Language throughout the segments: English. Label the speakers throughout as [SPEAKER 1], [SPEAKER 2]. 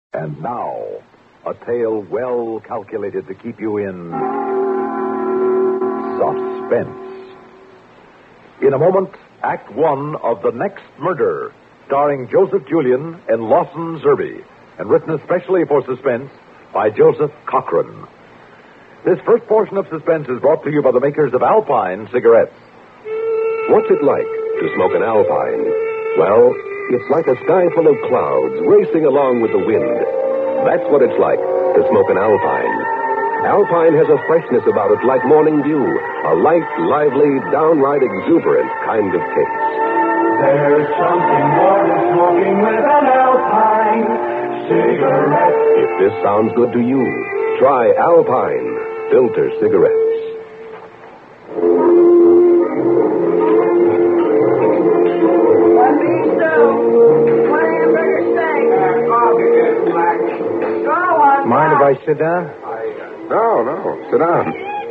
[SPEAKER 1] And now, a tale well calculated to keep you in suspense. In a moment, Act One of The Next Murder, starring Joseph Julian and Lawson Zerbe, and written especially for Suspense by Joseph Cochran. This first portion of Suspense is brought to you by the makers of Alpine cigarettes.
[SPEAKER 2] What's it like to smoke an Alpine? Well, it's like a sky full of clouds racing along with the wind. That's what it's like to smoke an Alpine. Alpine has a freshness about it like morning dew, a light, lively, downright exuberant kind of taste.
[SPEAKER 3] There's something more than smoking with an Alpine cigarette.
[SPEAKER 2] If this sounds good to you, try Alpine filter cigarettes.
[SPEAKER 4] Mind if I sit down?
[SPEAKER 2] No. Sit down.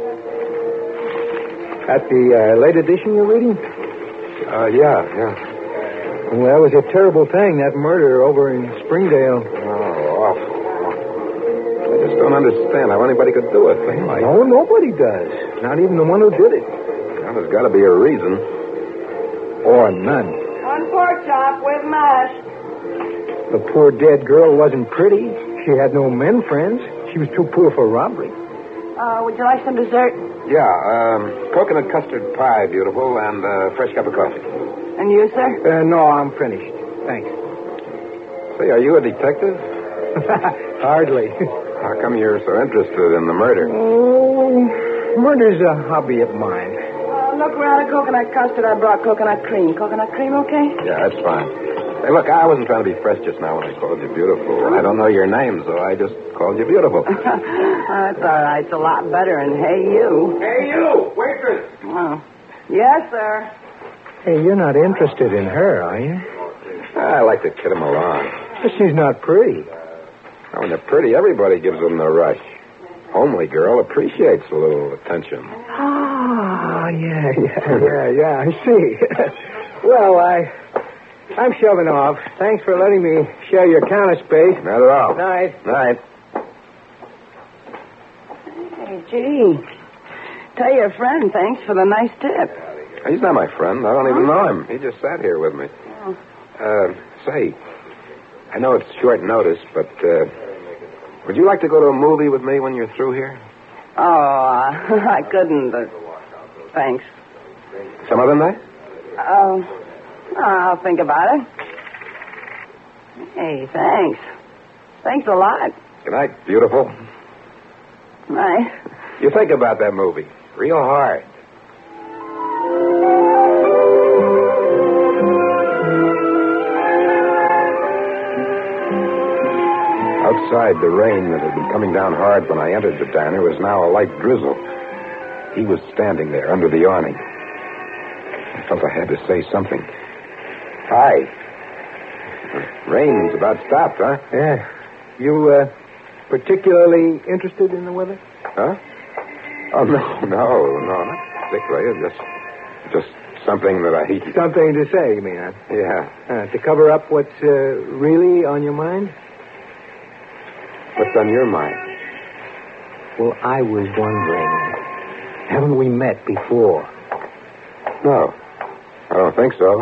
[SPEAKER 4] At the late edition you're reading?
[SPEAKER 2] Yeah.
[SPEAKER 4] Well, that was a terrible thing, that murder over in Springdale.
[SPEAKER 2] Oh, awful. I just don't understand how anybody could do a thing like that.
[SPEAKER 4] No, nobody does. Not even the one who did it.
[SPEAKER 2] Well, there's got to be a reason.
[SPEAKER 4] Or none.
[SPEAKER 5] One pork chop with mash.
[SPEAKER 4] The poor dead girl wasn't pretty. She had no men friends. She was too poor for robbery.
[SPEAKER 5] Would you like some dessert?
[SPEAKER 2] Yeah, coconut custard pie, beautiful, and a fresh cup of coffee.
[SPEAKER 5] And you, sir?
[SPEAKER 4] No, I'm finished. Thanks.
[SPEAKER 2] Say, are you a detective?
[SPEAKER 4] Hardly.
[SPEAKER 2] How come you're so interested in the murder?
[SPEAKER 4] Oh, murder's a hobby of mine.
[SPEAKER 5] Look, we're out of coconut custard. I brought coconut cream. Coconut cream, okay?
[SPEAKER 2] Yeah, that's fine. Hey, look, I wasn't trying to be fresh just now when I called you beautiful. I don't know your name, so I just called you beautiful.
[SPEAKER 5] That's all right. It's a lot better than hey, you.
[SPEAKER 2] Hey, you! Waitress!
[SPEAKER 5] Oh. Yes, sir.
[SPEAKER 4] Hey, you're not interested in her, are you?
[SPEAKER 2] I like to kid him along.
[SPEAKER 4] But she's not pretty.
[SPEAKER 2] Now, when they're pretty, everybody gives them the rush. Homely girl appreciates a little attention.
[SPEAKER 4] Ah, yeah, I see. Well, I'm shoving off. Thanks for letting me share your counter space.
[SPEAKER 2] Not at all.
[SPEAKER 4] Night.
[SPEAKER 5] Hey, gee. Tell your friend thanks for the nice tip.
[SPEAKER 2] He's not my friend. I don't even know him. He just sat here with me.
[SPEAKER 5] Oh.
[SPEAKER 2] Say, I know it's short notice, but would you like to go to a movie with me when you're through here?
[SPEAKER 5] Oh, I couldn't, but thanks.
[SPEAKER 2] Some other night?
[SPEAKER 5] I'll think about it. Hey, thanks. Thanks a lot.
[SPEAKER 2] Good night, beautiful.
[SPEAKER 5] Night.
[SPEAKER 2] You think about that movie real hard. Outside, the rain that had been coming down hard when I entered the diner was now a light drizzle. He was standing there under the awning. I felt I had to say something. Hi. The rain's about stopped, huh?
[SPEAKER 4] Yeah. You, particularly interested in the weather?
[SPEAKER 2] Huh? Oh, no, not particularly. Just something that I...
[SPEAKER 4] Something to say, you mean, huh?
[SPEAKER 2] Yeah.
[SPEAKER 4] To cover up what's really on your mind?
[SPEAKER 2] What's on your mind?
[SPEAKER 4] Well, I was wondering, haven't we met before?
[SPEAKER 2] No, I don't think so.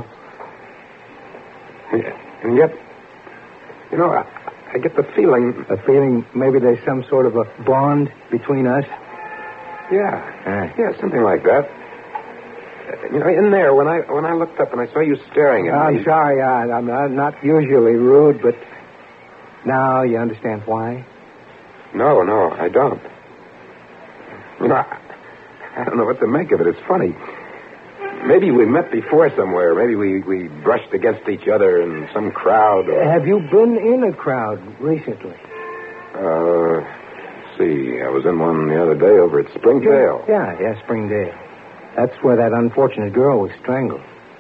[SPEAKER 2] And yet, you know, I get the feeling...
[SPEAKER 4] A feeling maybe there's some sort of a bond between us?
[SPEAKER 2] Yeah. Yeah, something like that. You know, in there, when I looked up and I saw you staring at me...
[SPEAKER 4] I'm sorry, I'm not usually rude, but now you understand why?
[SPEAKER 2] No, I don't. You know, I don't know what to make of it. It's funny. Maybe we met before somewhere. Maybe we brushed against each other in some crowd. Or...
[SPEAKER 4] Have you been in a crowd recently?
[SPEAKER 2] Let's see. I was in one the other day over at Springdale.
[SPEAKER 4] Yeah, Springdale. That's where that unfortunate girl was strangled.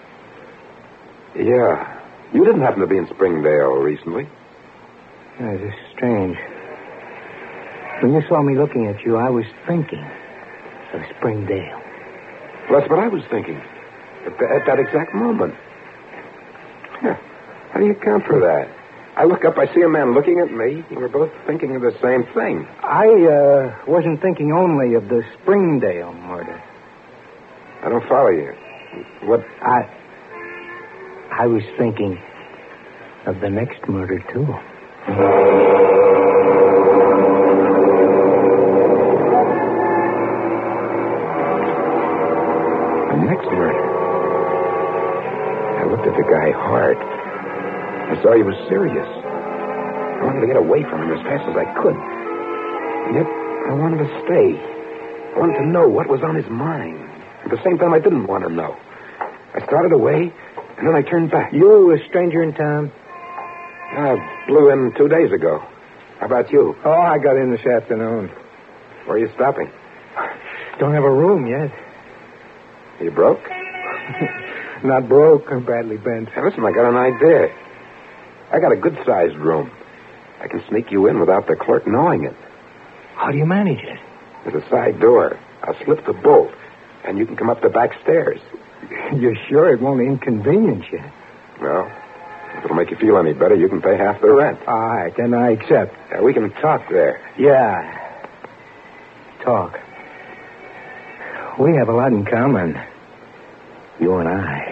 [SPEAKER 2] Yeah. You didn't happen to be in Springdale recently?
[SPEAKER 4] Yeah, it's strange. When you saw me looking at you, I was thinking of Springdale.
[SPEAKER 2] Well, that's what I was thinking at that exact moment. How do you account for that?
[SPEAKER 6] I look up, I see a man looking at me. We're both thinking of the same thing.
[SPEAKER 4] I wasn't thinking only of the Springdale murder.
[SPEAKER 6] I don't follow you. What?
[SPEAKER 4] I was thinking of the next murder, too.
[SPEAKER 6] The next murder? I looked at the guy hard. I saw he was serious. I wanted to get away from him as fast as I could. And yet, I wanted to stay. I wanted to know what was on his mind. At the same time, I didn't want to know. I started away, and then I turned back.
[SPEAKER 4] You a stranger in town?
[SPEAKER 6] I blew in 2 days ago. How about you?
[SPEAKER 4] Oh, I got in this afternoon.
[SPEAKER 6] Where are you stopping?
[SPEAKER 4] Don't have a room yet.
[SPEAKER 6] You broke?
[SPEAKER 4] Not broke, badly bent.
[SPEAKER 6] Hey, listen, I got an idea. I got a good-sized room. I can sneak you in without the clerk knowing it.
[SPEAKER 4] How do you manage it?
[SPEAKER 6] There's a side door. I'll slip the bolt, and you can come up the back stairs.
[SPEAKER 4] You're sure it won't inconvenience you?
[SPEAKER 6] Well, if it'll make you feel any better, you can pay half the rent.
[SPEAKER 4] All right, then I accept.
[SPEAKER 6] We can talk there.
[SPEAKER 4] Yeah. Talk. We have a lot in common. You and I.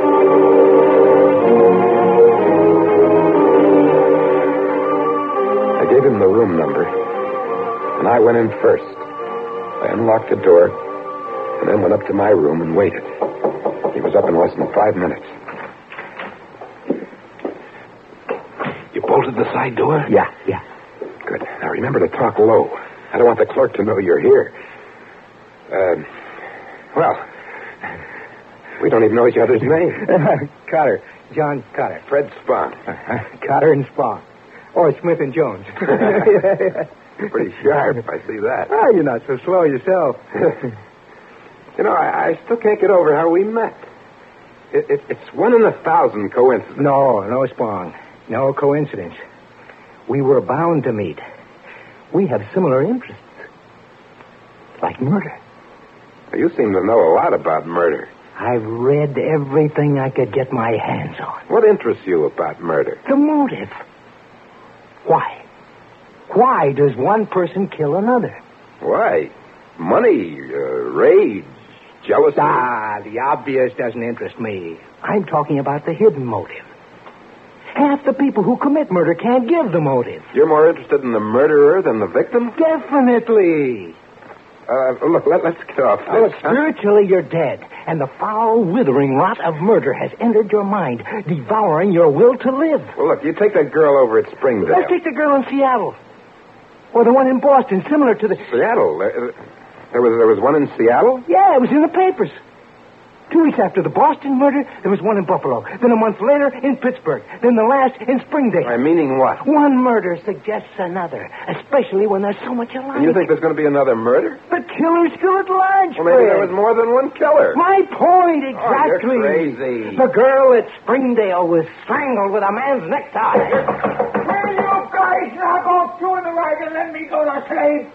[SPEAKER 6] I gave him the room number, and I went in first. I unlocked the door, and then went up to my room and waited. He was up in less than 5 minutes. You bolted the side door?
[SPEAKER 4] Yeah.
[SPEAKER 6] Good. Now remember to talk low. I don't want the clerk to know you're here. Well, we don't even know each other's names.
[SPEAKER 4] Cotter. John Cotter.
[SPEAKER 6] Fred Spahn.
[SPEAKER 4] Cotter and Spahn. Or Smith and Jones.
[SPEAKER 6] Pretty sharp, I see that.
[SPEAKER 4] Oh, you're not so slow yourself.
[SPEAKER 6] You know, I still can't get over how we met. It's 1 in 1,000 coincidence.
[SPEAKER 4] No, Spahn. No coincidence. We were bound to meet. We have similar interests. Like murder.
[SPEAKER 6] You seem to know a lot about murder.
[SPEAKER 4] I've read everything I could get my hands on.
[SPEAKER 6] What interests you about murder?
[SPEAKER 4] The motive. Why? Why does one person kill another?
[SPEAKER 6] Why? Money, rage, jealousy.
[SPEAKER 4] The obvious doesn't interest me. I'm talking about the hidden motive. Half the people who commit murder can't give the motive.
[SPEAKER 6] You're more interested in the murderer than the victim?
[SPEAKER 4] Definitely.
[SPEAKER 6] Look, let's get off this.
[SPEAKER 4] Look, spiritually, you're dead, and the foul, withering rot of murder has entered your mind, devouring your will to live.
[SPEAKER 6] Well, look, you take that girl over at Springdale.
[SPEAKER 4] Let's take the girl in Seattle. Or the one in Boston, similar to the...
[SPEAKER 6] Seattle? There was one in Seattle?
[SPEAKER 4] Yeah, it was in the papers. 2 weeks after the Boston murder, there was one in Buffalo. Then a month later, in Pittsburgh. Then the last in Springdale.
[SPEAKER 6] Meaning what?
[SPEAKER 4] One murder suggests another, especially when there's so much alike.
[SPEAKER 6] And you think there's going to be another murder?
[SPEAKER 4] The killer's still at large,
[SPEAKER 6] Well, maybe
[SPEAKER 4] Fred.
[SPEAKER 6] there was more than one killer.
[SPEAKER 4] My point, exactly.
[SPEAKER 6] Oh, you're crazy.
[SPEAKER 4] The girl at Springdale was strangled with a man's necktie.
[SPEAKER 7] Will you guys knock off two in the wagon and let me go to sleep?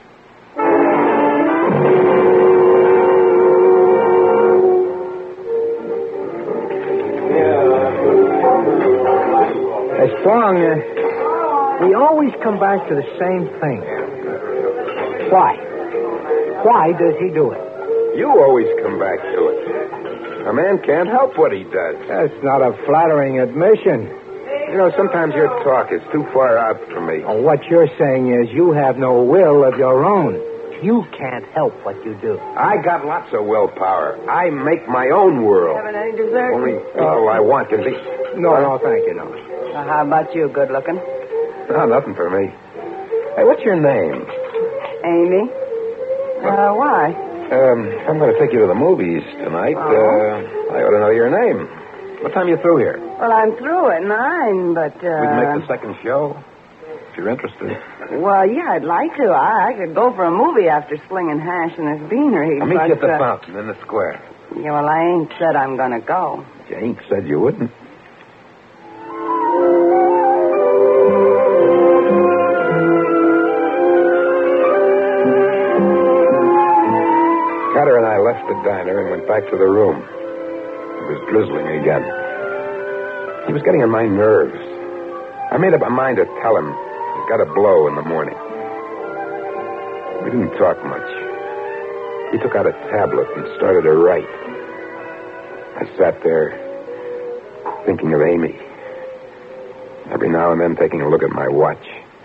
[SPEAKER 4] Strong, we always come back to the same thing. Why? Why does he do it?
[SPEAKER 6] You always come back to it. A man can't help what he does.
[SPEAKER 4] That's not a flattering admission.
[SPEAKER 6] You know, sometimes your talk is too far out for me.
[SPEAKER 4] What you're saying is you have no will of your own. You can't help what you do.
[SPEAKER 6] I got lots of willpower. I make my own world.
[SPEAKER 5] Having any dessert?
[SPEAKER 6] Only people I want can be...
[SPEAKER 4] No, thank you, no.
[SPEAKER 5] Well, how about you, good looking?
[SPEAKER 6] No, nothing for me. Hey, what's your name?
[SPEAKER 5] Amy? Why?
[SPEAKER 6] I'm going to take you to the movies tonight. I ought to know your name. What time are you through here?
[SPEAKER 5] Well, I'm through at 9, but,
[SPEAKER 6] We can make the second show, if you're interested.
[SPEAKER 5] Well, yeah, I'd like to. I could go for a movie after slinging hash in this beanery.
[SPEAKER 6] I'll meet you at the
[SPEAKER 5] but,
[SPEAKER 6] fountain in the square.
[SPEAKER 5] Yeah, well, I ain't said I'm going to go.
[SPEAKER 6] You ain't said you wouldn't. Carter and I left the diner and went back to the room. It was drizzling again. He was getting on my nerves. I made up my mind to tell him he's got to blow in the morning. We didn't talk much. He took out a tablet and started to write. I sat there thinking of Amy. Every now and then taking a look at my watch.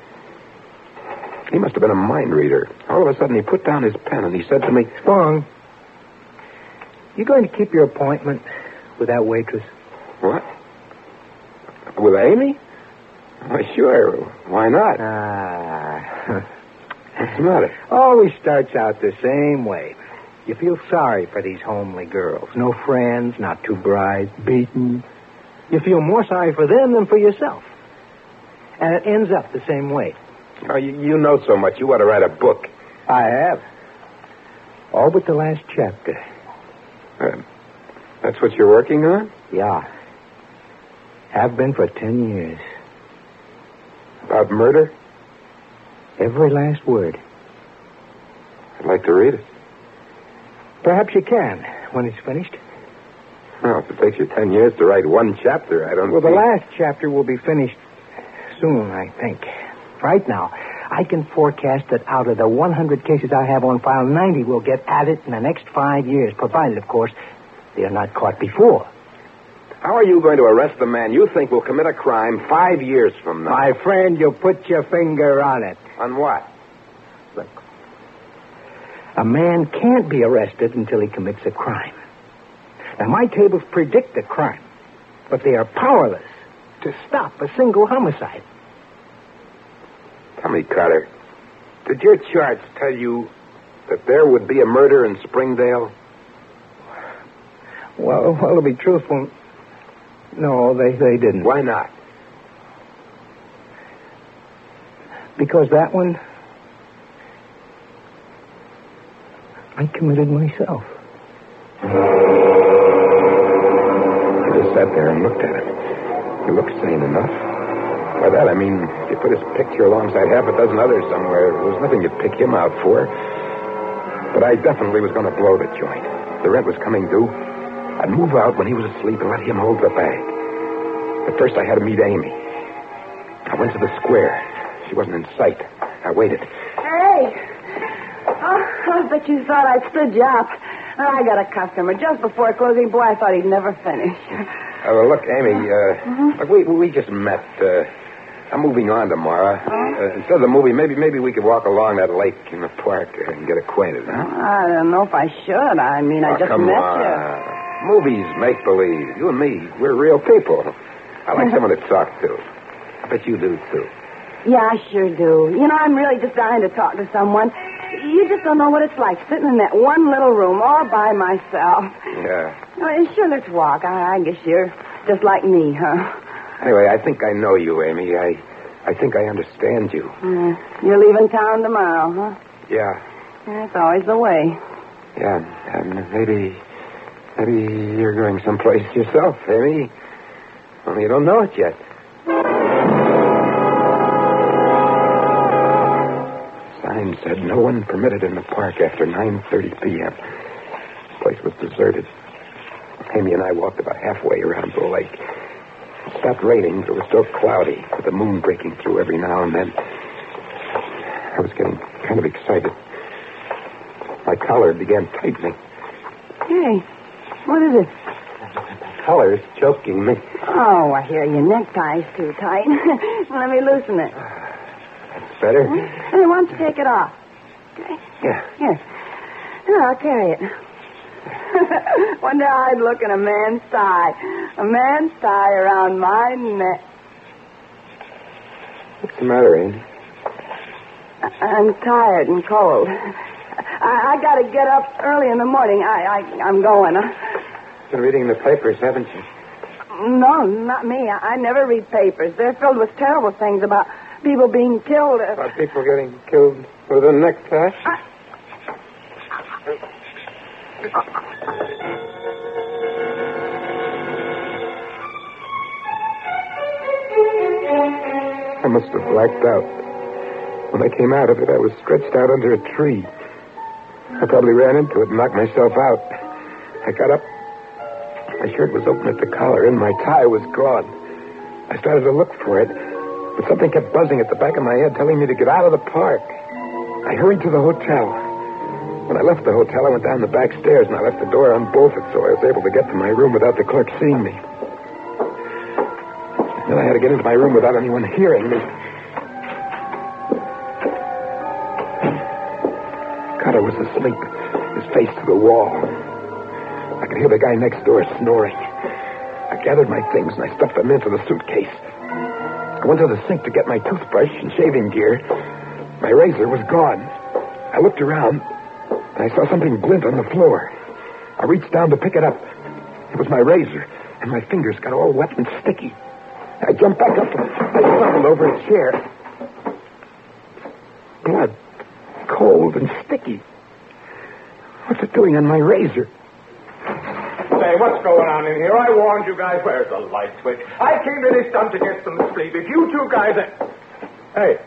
[SPEAKER 6] He must have been a mind reader. All of a sudden he put down his pen and he said to me,
[SPEAKER 4] Spong, you going to keep your appointment with that waitress?
[SPEAKER 6] What? With Amy? Why, sure. Why not? What's the matter?
[SPEAKER 4] Always starts out the same way. You feel sorry for these homely girls. No friends, not too bright, beaten. You feel more sorry for them than for yourself. And it ends up the same way.
[SPEAKER 6] Oh, you know so much. You ought to write a book.
[SPEAKER 4] I have. All but the last chapter.
[SPEAKER 6] That's what you're working on?
[SPEAKER 4] Yeah. Have been for 10 years.
[SPEAKER 6] About murder?
[SPEAKER 4] Every last word.
[SPEAKER 6] I'd like to read it.
[SPEAKER 4] Perhaps you can, when it's finished.
[SPEAKER 6] Well, if it takes you 10 years to write one chapter, I don't
[SPEAKER 4] Well, the last chapter will be finished soon, I think. Right now, I can forecast that out of the 100 cases I have on file, 90 will get at it in the next 5 years, provided, of course, they are not caught before.
[SPEAKER 6] How are you going to arrest the man you think will commit a crime 5 years from now?
[SPEAKER 4] My friend, you put your finger on it.
[SPEAKER 6] On what?
[SPEAKER 4] Look, a man can't be arrested until he commits a crime. Now, my tables predict a crime, but they are powerless to stop a single homicide.
[SPEAKER 6] Tell me, Carter, did your charts tell you that there would be a murder in Springdale?
[SPEAKER 4] Well, to be truthful, no, they didn't.
[SPEAKER 6] Why not?
[SPEAKER 4] Because that one, I committed myself.
[SPEAKER 6] I just sat there and looked at him. He looked sane enough. By that, I mean, if you put his picture alongside half a dozen others somewhere, there was nothing you'd pick him out for. But I definitely was going to blow the joint. The rent was coming due. I'd move out when he was asleep and let him hold the bag. But first I had to meet Amy. I went to the square. She wasn't in sight. I waited.
[SPEAKER 5] Hey! Oh, I bet you thought I'd stood you up. I got a customer just before closing. Boy, I thought he'd never finish.
[SPEAKER 6] Well, look, Amy, look, we just met. I'm moving on tomorrow. Instead of the movie, maybe we could walk along that lake in the park and get acquainted, huh?
[SPEAKER 5] I don't know if I should. I mean, I just
[SPEAKER 6] come
[SPEAKER 5] met
[SPEAKER 6] on.
[SPEAKER 5] you.
[SPEAKER 6] Movies, make-believe. You and me, we're real people. I like someone to talk to. I bet you do, too.
[SPEAKER 5] Yeah, I sure do. You know, I'm really just dying to talk to someone. You just don't know what it's like sitting in that one little room all by myself.
[SPEAKER 6] Yeah.
[SPEAKER 5] Oh, sure, let's walk. I guess you're just like me, huh?
[SPEAKER 6] Anyway, I think I know you, Amy. I think I understand you.
[SPEAKER 5] You're leaving town tomorrow, huh?
[SPEAKER 6] Yeah.
[SPEAKER 5] That's always the way.
[SPEAKER 6] Yeah, and maybe you're going someplace yourself, Amy. Only you don't know it yet. Sign said no one permitted in the park after 9:30 p.m. The place was deserted. Amy and I walked about halfway around the lake. It stopped raining, but it was still cloudy, with the moon breaking through every now and then. I was getting kind of excited. My collar began tightening.
[SPEAKER 5] Hey, what is it?
[SPEAKER 6] The collar is choking me.
[SPEAKER 5] Oh, I hear your necktie's too tight. Let me loosen it.
[SPEAKER 6] That's better.
[SPEAKER 5] Hey, why don't you take it off? Okay.
[SPEAKER 6] Yeah.
[SPEAKER 5] Here. Here, I'll carry it. Wonder how I'd look in a man's tie. A man's tie around my neck.
[SPEAKER 6] What's the matter, Amy?
[SPEAKER 5] I'm tired and cold. I got to get up early in the morning. I'm going.
[SPEAKER 6] You've been reading the papers, haven't you?
[SPEAKER 5] No, not me. I never read papers. They're filled with terrible things about people being killed.
[SPEAKER 6] About people getting killed with a necktie? I must have blacked out. When I came out of it, I was stretched out under a tree. I probably ran into it and knocked myself out. I got up. My shirt was open at the collar, and my tie was gone. I started to look for it. But something kept buzzing at the back of my head, telling me to get out of the park. I hurried to the hotel. When I left the hotel, I went down the back stairs, and I left the door unbolted, so I was able to get to my room without the clerk seeing me. Then I had to get into my room without anyone hearing me. Carter was asleep, his face to the wall. I could hear the guy next door snoring. I gathered my things, and I stuffed them into the suitcase. I went to the sink to get my toothbrush and shaving gear. My razor was gone. I looked around, and I saw something glint on the floor. I reached down to pick it up. It was my razor, and my fingers got all wet and sticky. I jumped back up, and I stumbled over a chair. Blood. Cold and sticky. What's it doing on my razor?
[SPEAKER 7] Say, what's going on in here? I warned you guys. Where's the light switch? I came to this dump to get some sleep. If you two guys... Hey.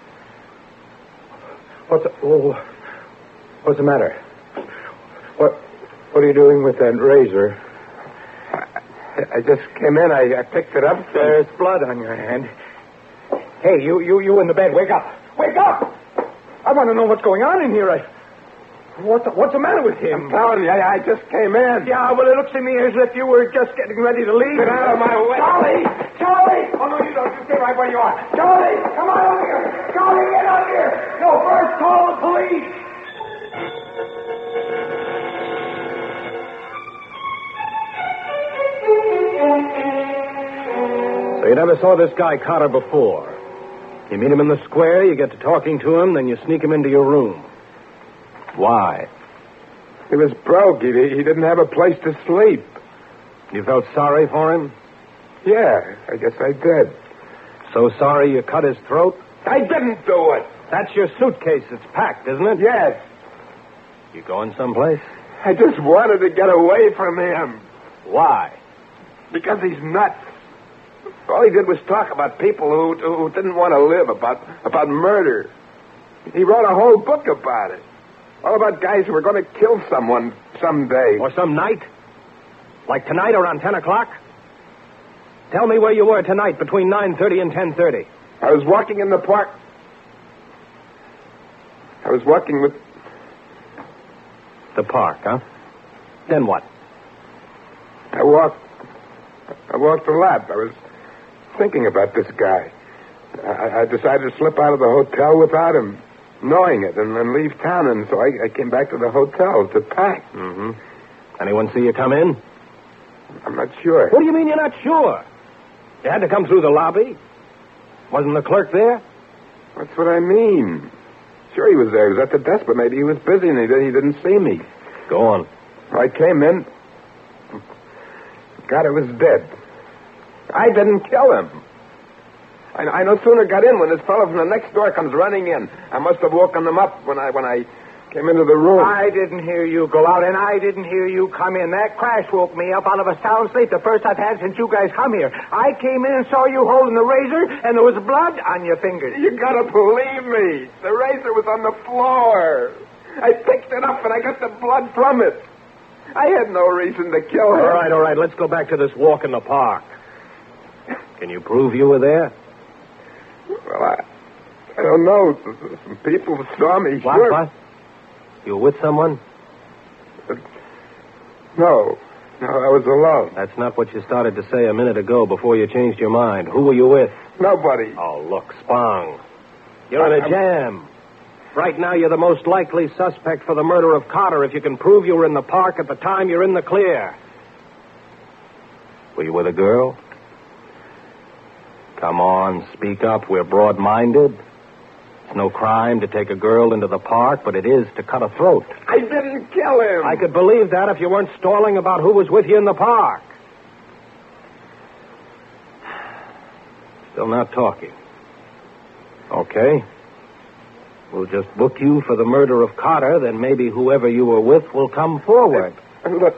[SPEAKER 7] What's the matter? What are you doing with that razor?
[SPEAKER 6] I just came in. I picked it up.
[SPEAKER 7] There's blood on your hand. Hey, you in the bed. Wake up. Wake up! I want to know what's going on in here. What's the matter with him?
[SPEAKER 6] I'm telling you, I just came in.
[SPEAKER 7] Yeah, well, it looks to me as if you were just getting ready to leave.
[SPEAKER 6] Get out of my way.
[SPEAKER 7] Charlie! Oh, no, you don't. You stay right where you are. Charlie, come on over here. Charlie, get out here. No, first call the police.
[SPEAKER 8] So you never saw this guy Carter before. You meet him in the square, you get to talking to him, then you sneak him into your room. Why?
[SPEAKER 6] He was broke. He didn't have a place to sleep.
[SPEAKER 8] You felt sorry for him?
[SPEAKER 6] Yeah, I guess I did.
[SPEAKER 8] So sorry you cut his throat?
[SPEAKER 6] I didn't do it.
[SPEAKER 8] That's your suitcase. It's packed, isn't it?
[SPEAKER 6] Yes.
[SPEAKER 8] You going someplace?
[SPEAKER 6] I just wanted to get away from him.
[SPEAKER 8] Why?
[SPEAKER 6] Because he's nuts. All he did was talk about people who didn't want to live, about murder. He wrote a whole book about it. All about guys who were going to kill someone someday.
[SPEAKER 8] Or some night? Like tonight around 10 o'clock? Tell me where you were tonight between 9:30 and 10:30.
[SPEAKER 6] I was walking in the park. I was walking with...
[SPEAKER 8] The park, huh? Then what?
[SPEAKER 6] I walked a lot. I was thinking about this guy. I decided to slip out of the hotel without him knowing it and then leave town, and so I came back to the hotel to pack.
[SPEAKER 8] Mm-hmm. Anyone see you come in?
[SPEAKER 6] I'm not sure.
[SPEAKER 8] What do you mean you're not sure? You had to come through the lobby. Wasn't the clerk there?
[SPEAKER 6] That's what I mean. Sure he was there. He was at the desk, but maybe he was busy and he didn't see me.
[SPEAKER 8] Go on.
[SPEAKER 6] I came in. God, it was dead. I didn't kill him. I no sooner got in when this fellow from the next door comes running in. I must have woken him up when I came into the room.
[SPEAKER 7] I didn't hear you go out, and I didn't hear you come in. That crash woke me up out of a sound sleep, the first I've had since you guys come here. I came in and saw you holding the razor, and there was blood on your fingers.
[SPEAKER 6] You gotta believe me. The razor was on the floor. I picked it up, and I got the blood from it. I had no reason to kill him.
[SPEAKER 8] All right. Let's go back to this walk in the park. Can you prove you were there?
[SPEAKER 6] Well, I don't know. Some people saw me.
[SPEAKER 8] What? You were with someone?
[SPEAKER 6] No, I was alone.
[SPEAKER 8] That's not what you started to say a minute ago before you changed your mind. Who were you with?
[SPEAKER 6] Nobody.
[SPEAKER 8] Oh, look, Spong. You're in a jam. Right now, you're the most likely suspect for the murder of Carter if you can prove you were in the park at the time you're in the clear. Were you with a girl? Come on, speak up. We're broad-minded. It's no crime to take a girl into the park, but it is to cut a throat.
[SPEAKER 6] I didn't kill him.
[SPEAKER 8] I could believe that if you weren't stalling about who was with you in the park. Still not talking. Okay. We'll just book you for the murder of Carter, then maybe whoever you were with will come forward.
[SPEAKER 6] Look,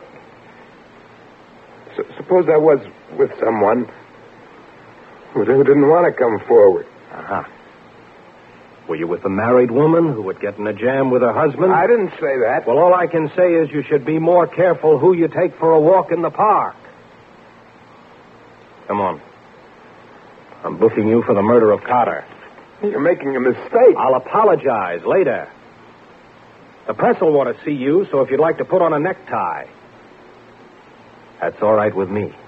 [SPEAKER 6] suppose I was with someone who didn't want to come forward.
[SPEAKER 8] Uh-huh. Were you with a married woman who would get in a jam with her husband?
[SPEAKER 6] I didn't say that.
[SPEAKER 8] Well, all I can say is you should be more careful who you take for a walk in the park. Come on. I'm booking you for the murder of Carter.
[SPEAKER 6] You're making a mistake.
[SPEAKER 8] I'll apologize later. The press will want to see you, so if you'd like to put on a necktie, that's all right with me.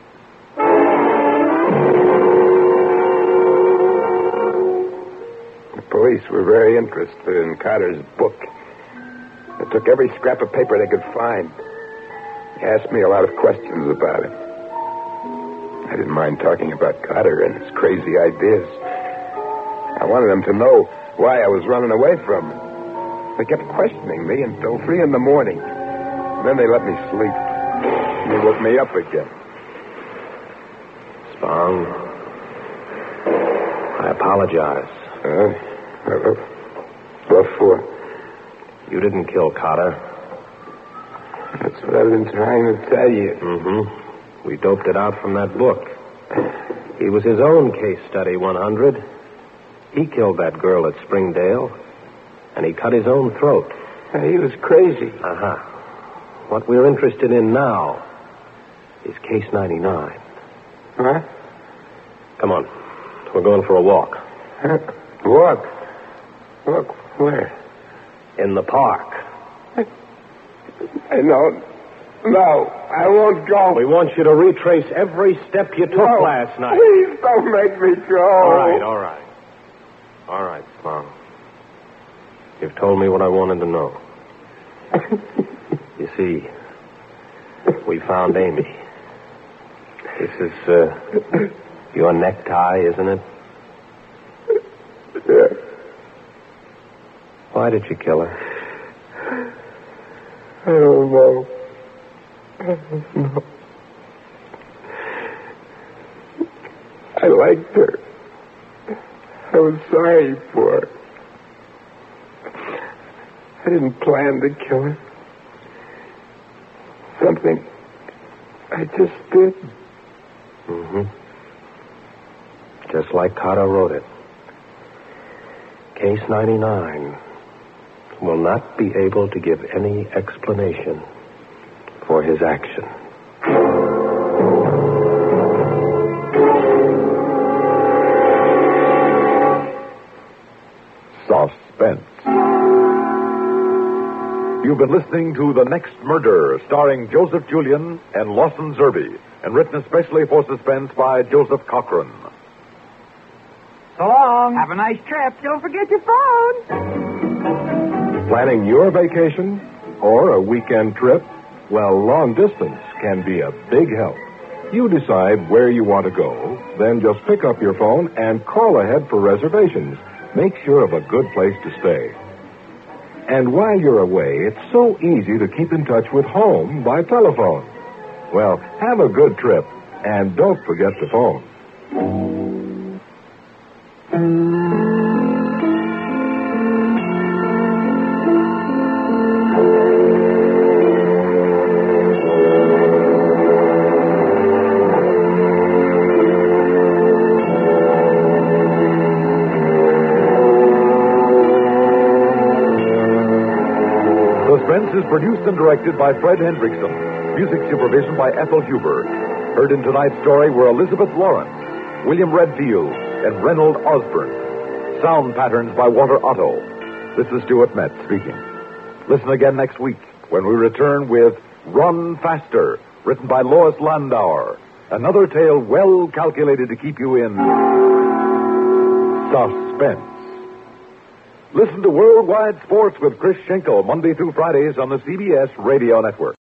[SPEAKER 6] The police were very interested in Carter's book. They took every scrap of paper they could find. They asked me a lot of questions about it. I didn't mind talking about Carter and his crazy ideas. I wanted them to know why I was running away from him. They kept questioning me until 3 in the morning. Then they let me sleep. And they woke me up again.
[SPEAKER 8] Spong, I apologize.
[SPEAKER 6] What for?
[SPEAKER 8] You didn't kill Carter.
[SPEAKER 6] That's what I've been trying to tell you.
[SPEAKER 8] Mm-hmm. We doped it out from that book. He was his own case study 100. He killed that girl at Springdale, and he cut his own throat.
[SPEAKER 6] He was crazy.
[SPEAKER 8] Uh-huh. What we're interested in now is Case 99.
[SPEAKER 6] Huh?
[SPEAKER 8] Come on. We're going for a walk.
[SPEAKER 6] Walk? Walk where?
[SPEAKER 8] In the park.
[SPEAKER 6] No, I won't go.
[SPEAKER 8] We want you to retrace every step you took last night.
[SPEAKER 6] Please don't make me go.
[SPEAKER 8] All right. All right, Spong. You've told me what I wanted to know. You see, we found Amy. This is, your necktie, isn't it?
[SPEAKER 6] Yeah.
[SPEAKER 8] Why did you kill her?
[SPEAKER 6] I don't know. I liked her. I was sorry for her. I didn't plan to kill her. Something I just did.
[SPEAKER 8] Mm-hmm. Just like Carter wrote it. Case 99 will not be able to give any explanation for his action.
[SPEAKER 1] Suspense. You've been listening to The Next Murder, starring Joseph Julian and Lawson Zerbe, and written especially for Suspense by Joseph Cochran.
[SPEAKER 4] So long. Have a nice trip. Don't forget your phone.
[SPEAKER 2] Planning your vacation or a weekend trip? Well, long distance can be a big help. You decide where you want to go, then just pick up your phone and call ahead for reservations. Make sure of a good place to stay. And while you're away, it's so easy to keep in touch with home by telephone. Well, have a good trip, and don't forget the phone.
[SPEAKER 1] Suspense is produced and directed by Fred Hendrickson. Music supervision by Ethel Huber. Heard in tonight's story were Elizabeth Lawrence, William Redfield, and Reynold Osborne. Sound patterns by Walter Otto. This is Stuart Metz speaking. Listen again next week when we return with Run Faster, written by Lois Landauer. Another tale well calculated to keep you in suspense. Listen to Worldwide Sports with Chris Schenkel Monday through Fridays on the CBS Radio Network.